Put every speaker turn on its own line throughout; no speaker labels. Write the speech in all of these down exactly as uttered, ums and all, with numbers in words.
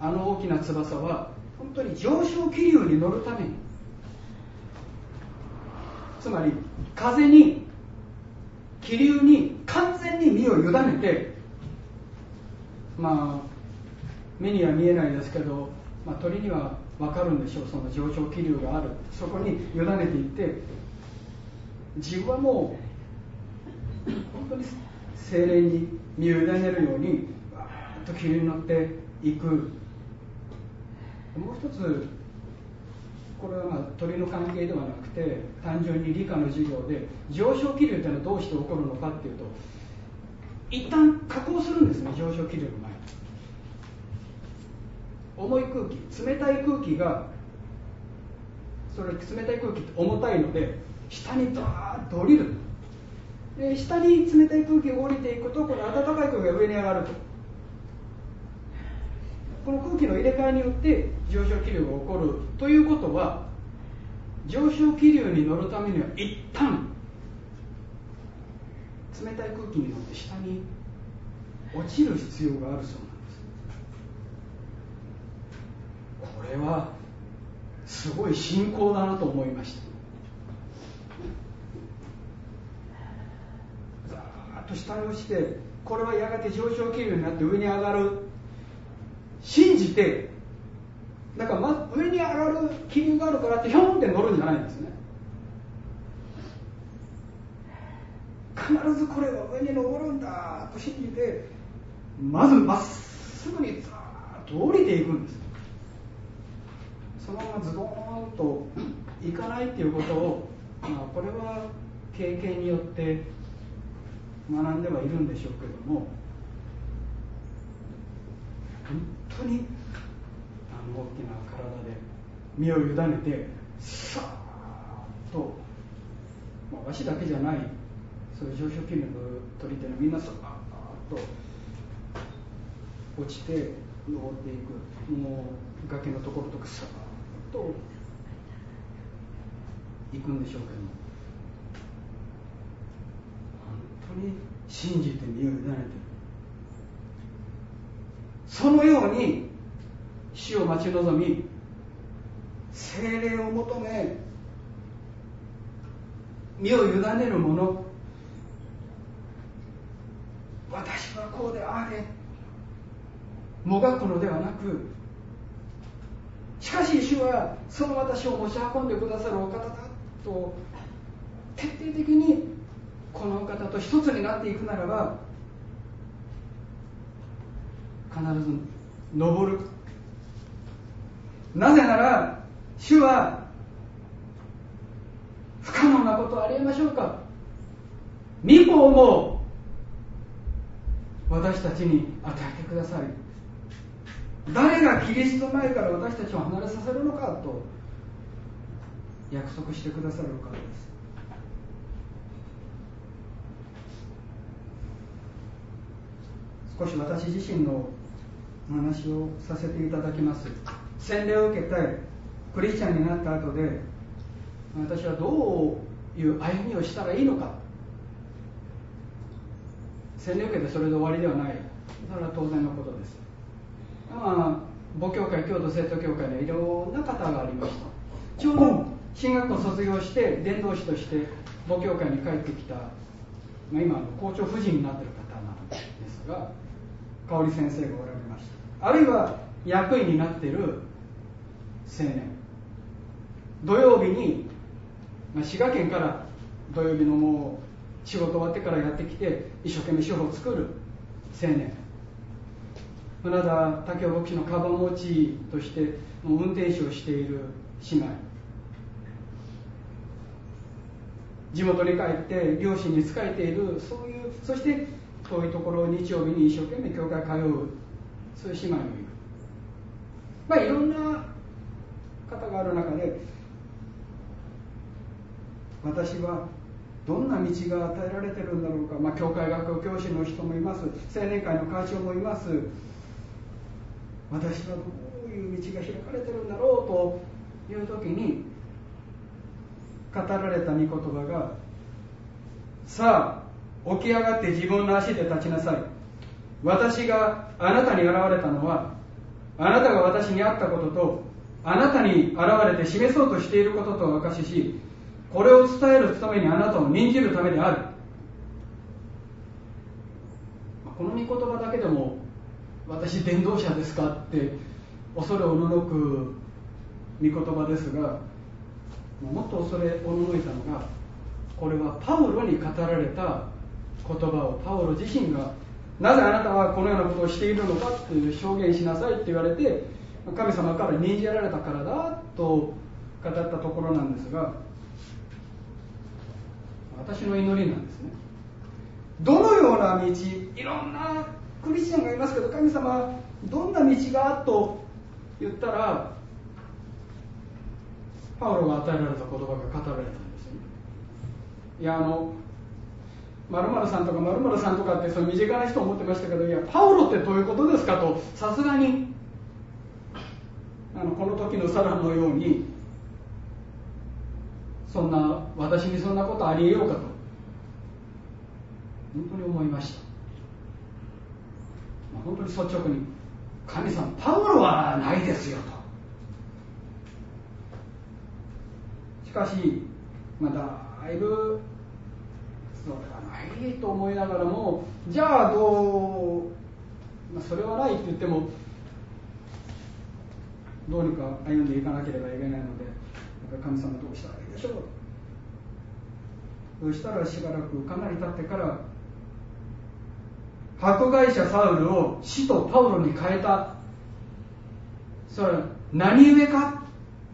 あの大きな翼は本当に上昇気流に乗るために、つまり風に気流に完全に身を委ねて、まあ目には見えないですけど、まあ、鳥には分かるんでしょう。その上昇気流がある、そこに委ねていって、自分はもう本当に精霊に身を委ねるようにわーっと気流に乗っていく。もう一つ、これはまあ鳥の関係ではなくて、単純に理科の授業で上昇気流というのはどうして起こるのかっていうと、一旦下降するんですね。上昇気流の前に重い空気、冷たい空気が、それ冷たい空気って重たいので下にダーッと降りる。で下に冷たい空気が降りていくと、この暖かい空気が上に上がると、この空気の入れ替えによって上昇気流が起こるということは、上昇気流に乗るためには一旦冷たい空気に乗って下に落ちる必要があるそうなんです。これはすごい信仰だなと思いました。ザーッと下に落ちて、これはやがて上昇気流になって上に上がる、信じて、だから、ま、上に上がる気流があるからってひょんって乗るんじゃないんですね。必ずこれは上に登るんだと信じて、まずまっすぐにザーッと降りていくんです。そのままズボーンといかないっていうことを、まあ、これは経験によって学んではいるんでしょうけども、本当にあの大きな体で身を委ねて、さーっと、まあ、わしだけじゃない、そういう上昇気流の鳥っていうのはみんなさーっと落ちて登っていく。もう崖のところとかさーっと行くんでしょうけども、本当に信じて身を委ねている。そのように死を待ち望み、聖霊を求め身を委ねる者、私はこうでああでもがくのではなく、しかし主はその私を持ち運んでくださるお方だと徹底的にこのお方と一つになっていくならば、必ず登る。なぜなら主は不可能なことはありえましょうか。御子をも私たちに与えてください。誰がキリストの前から私たちを離れさせるのかと約束してくださるお方です。少し私自身のお話をさせていただきます。洗礼を受けてクリスチャンになった後で、私はどういう歩みをしたらいいのか。洗礼を受けてそれで終わりではない。それは当然のことです。まあ、母教会、京都聖徒教会にはいろんな方がありました。ちょうど進学校卒業して伝道師として母教会に帰ってきた、まあ、今の校長夫人になっている方なんですが、香織先生がおられました。あるいは役員になっている青年、土曜日に、まあ、滋賀県から土曜日のもう仕事終わってからやってきて一生懸命主婦を作る青年、船田武雄牧師のカバン持ちとして運転手をしている姉妹、地元に帰って両親に仕えている、そういう、そして遠いところ日曜日に一生懸命教会通う、そういう姉妹もいる。まあいろんな方がある中で、私はどんな道が与えられてるんだろうか。まあ教会学校教師の人もいます、青年会の会長もいます。私はどういう道が開かれてるんだろうという時に語られた御言葉が、さあ起き上がって自分の足で立ちなさい。私があなたに現れたのはあなたが私に会ったこととあなたに現れて示そうとしていることとを証しし、これを伝えるためにあなたを任じるためである。この御言葉だけでも私伝道者ですかって恐れおののく御言葉ですが、もっと恐れおののいたのが、これはパウロに語られた言葉をパウロ自身が、なぜあなたはこのようなことをしているのかという証言しなさいって言われて、神様から任じられたからだと語ったところなんですが、私の祈りなんですね。どのような道、いろんなクリスチャンがいますけど、神様どんな道がと言ったら、パウロが与えられた言葉が語られたんですよね。いや、あの〇〇さんとか〇〇さんとかってその身近な人を思ってましたけど、いやパウロってどういうことですかと、さすがにあのこの時のサラのように、そんな私にそんなことありえようかと本当に思いました。まあ、本当に率直に、神様パウロはないですよと。しかし、まあ、だいぶそれはないと思いながらも、じゃあどう、まあ、それはないって言ってもどうにか歩んでいかなければいけないので、神様どうしたらいいでしょう。そしたらしばらくかなり経ってから、迫害者サウルを使徒パウロに変えた、それは何故か、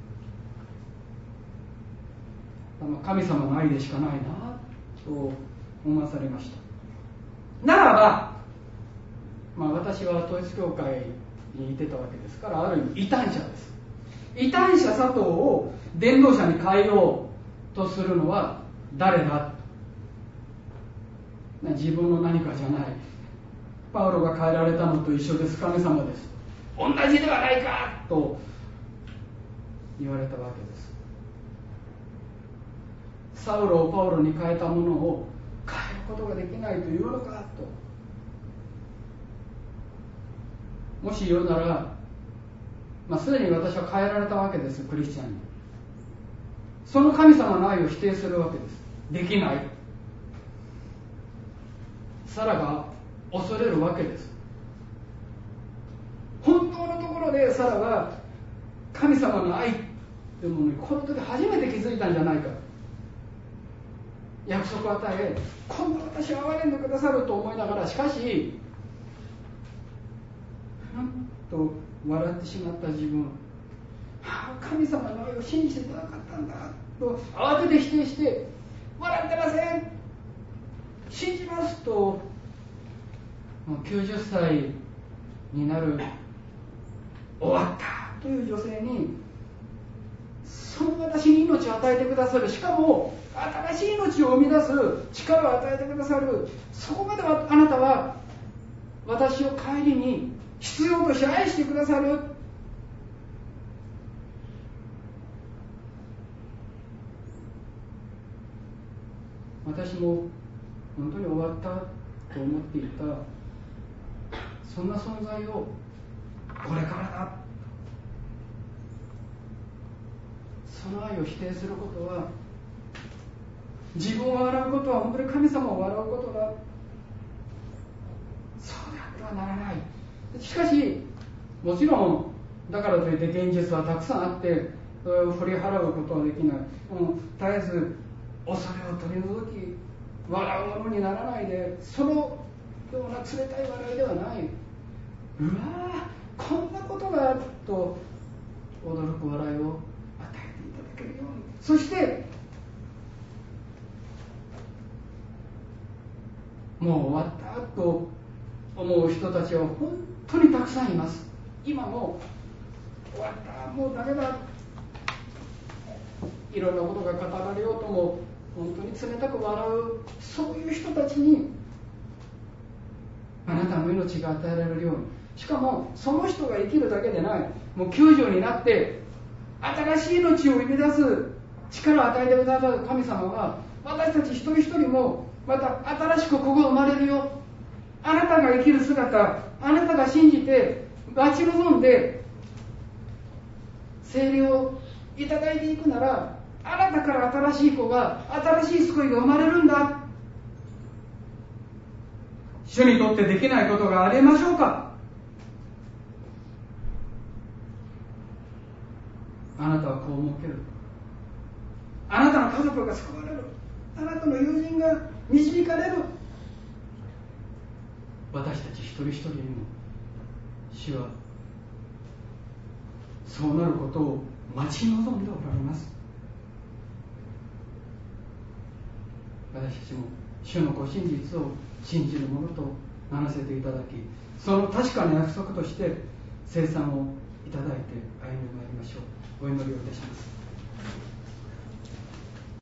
神様の愛でしかないなと思わされました。ならば、まあ、私は統一教会にいてたわけですから、ある意味異端者です。異端者佐藤を伝道者に変えようとするのは誰だ。自分の何かじゃない。パウロが変えられたのと一緒です。神様です。同じではないかと言われたわけです。サウロをパウロに変えたものを変えることができないというのかと。もし言うなら、まあ、すでに私は変えられたわけです。クリスチャンに。その神様の愛を否定するわけです。できない。サラが恐れるわけです。本当のところでサラは神様の愛というものにこの時初めて気づいたんじゃないか。約束を与え、今度私は憐れんでくださると思いながら、しかしなんと笑ってしまった自分、はあ、神様の愛を信じていなかったんだと慌てて否定して、笑ってません、信じますと、もうきゅうじゅっさいになる終わったという女性に、その私に命を与えてくださる、しかも新しい命を生み出す力を与えてくださる、そこまではあなたは私を帰りに必要とし愛してくださる。私も本当に終わったと思っていた、そんな存在をこれからだ、その愛を否定することは、自分を笑うことは本当に神様を笑うことだ、そうであってはならない。しかしもちろんだからといって現実はたくさんあって、それを振り払うことはできない。もう絶えず恐れを取り除き、笑うものにならないで、そのような冷たい笑いではない。うわー、こんなことがと驚く笑いを与えていただけるように、そしてもう終わったと思う人たちは本当にたくさんいます。今も終わった、もうダメだ、いろんなことが語られようとも本当に冷たく笑う、そういう人たちにあなたの命が与えられるように、しかもその人が生きるだけでない、もうきゅうじゅうになって新しい命を生み出す力を与えてくださる神様が、私たち一人一人もまた新しくここが生まれるよ、あなたが生きる姿、あなたが信じて待ち望んで聖霊をいただいていくなら、あなたから新しい子が、新しい救いが生まれるんだ。主にとってできないことがありましょうか。あなたはこう設ける。あなたの家族が救われる。あなたの友人が導かれる。私たち一人一人にも主はそうなることを待ち望んでおられます。私たちも主のご真実を信じるものとならせていただき、その確かな約束として聖餐をいただいて歩んでまいりましょう。お祈りをいたします。